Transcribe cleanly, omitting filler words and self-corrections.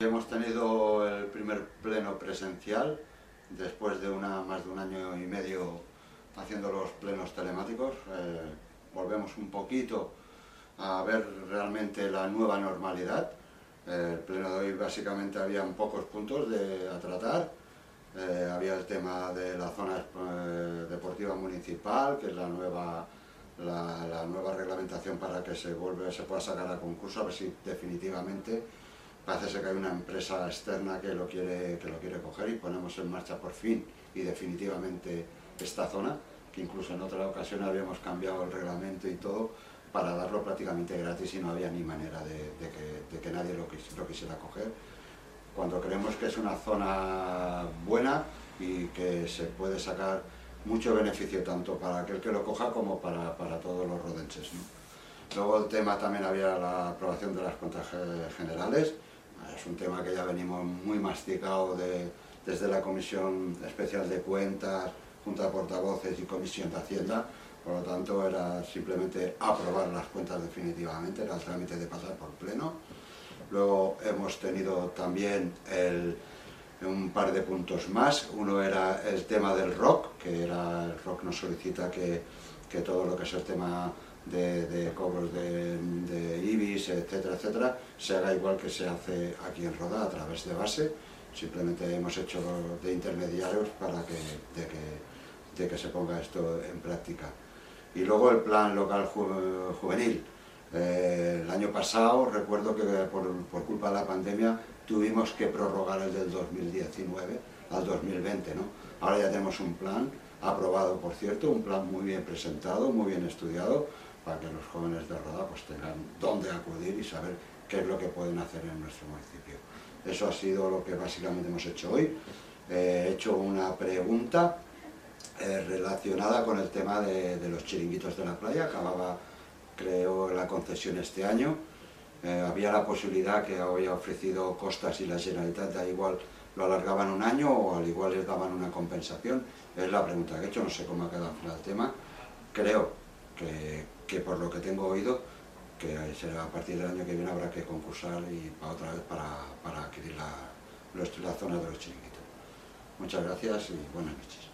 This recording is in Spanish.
Hemos tenido el primer pleno presencial después de más de un año y medio haciendo los plenos telemáticos. Volvemos un poquito a ver realmente la nueva normalidad. El pleno de hoy básicamente habían pocos puntos a tratar. Había el tema de la zona deportiva municipal, que es la nueva reglamentación para que se pueda sacar a concurso, a ver si definitivamente parece ser que hay una empresa externa que lo quiere coger y ponemos en marcha por fin y definitivamente esta zona, que incluso en otra ocasión habíamos cambiado el reglamento y todo para darlo prácticamente gratis y no había ni manera de que nadie lo quisiera coger, cuando creemos que es una zona buena y que se puede sacar mucho beneficio tanto para aquel que lo coja como para todos los rodenses, ¿no? Luego el tema también había la aprobación de las cuentas generales. Es un tema que ya venimos muy masticado desde la Comisión Especial de Cuentas, Junta de Portavoces y Comisión de Hacienda. Por lo tanto, era simplemente aprobar las cuentas definitivamente, era el trámite de pasar por pleno. Luego hemos tenido también un par de puntos más. Uno era el tema del ROC, que el ROC nos solicita que todo lo que es el tema de cobros de IBIs, etcétera, etcétera, se haga igual que se hace aquí en Roda a través de base. Simplemente hemos hecho de intermediarios para que se ponga esto en práctica. Y luego el plan local juvenil. El año pasado recuerdo que por culpa de la pandemia tuvimos que prorrogar el del 2019 al 2020, ¿no? Ahora ya tenemos un plan aprobado, por cierto, un plan muy bien presentado, muy bien estudiado, para que los jóvenes de Roda pues tengan dónde acudir y saber qué es lo que pueden hacer en nuestro municipio. Eso ha sido lo que básicamente hemos hecho hoy. He hecho una pregunta relacionada con el tema de los chiringuitos de la playa. Acababa, creo, la concesión este año. Había la posibilidad que había ofrecido Costas y la Generalitat, da igual lo alargaban un año o al igual les daban una compensación. Es la pregunta que he hecho, no sé cómo ha quedado al final el tema. Creo que por lo que tengo oído, que será a partir del año que viene habrá que concursar y otra vez para adquirir la zona de los chiringuitos. Muchas gracias y buenas noches.